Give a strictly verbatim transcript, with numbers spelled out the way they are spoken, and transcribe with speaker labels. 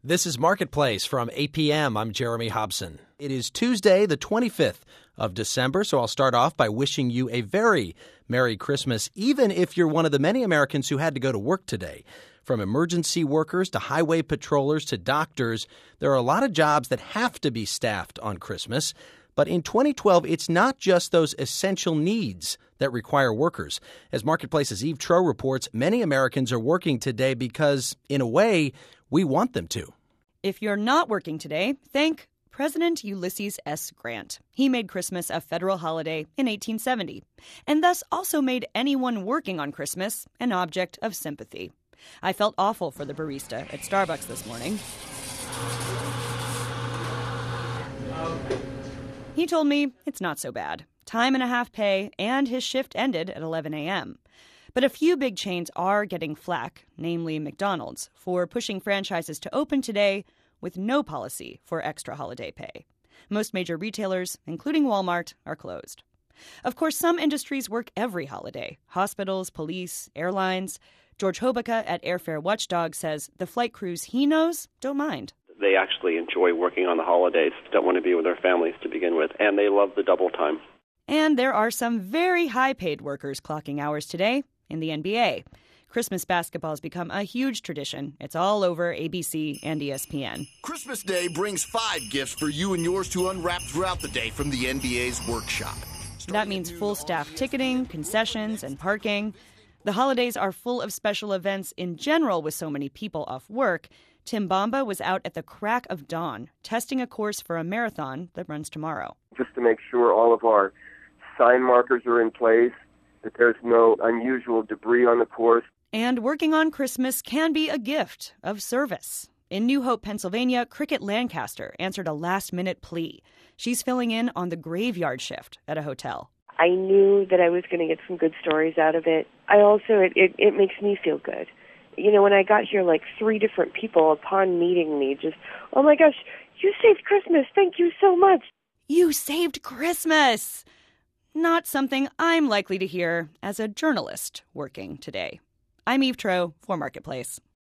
Speaker 1: This is Marketplace from eight p.m. I'm Jeremy Hobson. It is Tuesday, the twenty-fifth of December, so I'll start off by wishing you a very Merry Christmas, even if you're one of the many Americans who had to go to work today. From emergency workers to highway patrollers to doctors, there are a lot of jobs that have to be staffed on Christmas. But in twenty twelve, it's not just those essential needs that require workers. As Marketplace's Eve Troeh reports, many Americans are working today because, in a way, we want them to.
Speaker 2: If you're not working today, thank President Ulysses S. Grant. He made Christmas a federal holiday in eighteen seventy, and thus also made anyone working on Christmas an object of sympathy. I felt awful for the barista at Starbucks this morning. He told me it's not so bad. Time and a half pay, and his shift ended at eleven a.m. But a few big chains are getting flack, namely McDonald's, for pushing franchises to open today with no policy for extra holiday pay. Most major retailers, including Walmart, are closed. Of course, some industries work every holiday. Hospitals, police, airlines. George Hobeika at Airfare Watchdog says the flight crews he knows don't mind.
Speaker 3: They actually enjoy working on the holidays, don't want to be with their families to begin with, and they love the double time.
Speaker 2: And there are some very high-paid workers clocking hours today in the N B A. Christmas basketball has become a huge tradition. It's all over A B C and E S P N.
Speaker 4: Christmas Day brings five gifts for you and yours to unwrap throughout the day from the N B A's workshop.
Speaker 2: That means full staff ticketing, concessions, and parking. The holidays are full of special events in general with so many people off work. Tim Bamba was out at the crack of dawn, testing a course for a marathon that runs tomorrow.
Speaker 5: Just to make sure all of our sign markers are in place, that there's no unusual debris on the course.
Speaker 2: And working on Christmas can be a gift of service. In New Hope, Pennsylvania, Cricket Lancaster answered a last-minute plea. She's filling in on the graveyard shift at a hotel.
Speaker 6: I knew that I was going to get some good stories out of it. I also, it, it, it makes me feel good. You know, when I got here, like three different people upon meeting me just, oh my gosh, you saved Christmas. Thank you so much.
Speaker 2: You saved Christmas. Not something I'm likely to hear as a journalist working today. I'm Eve Troeh for Marketplace.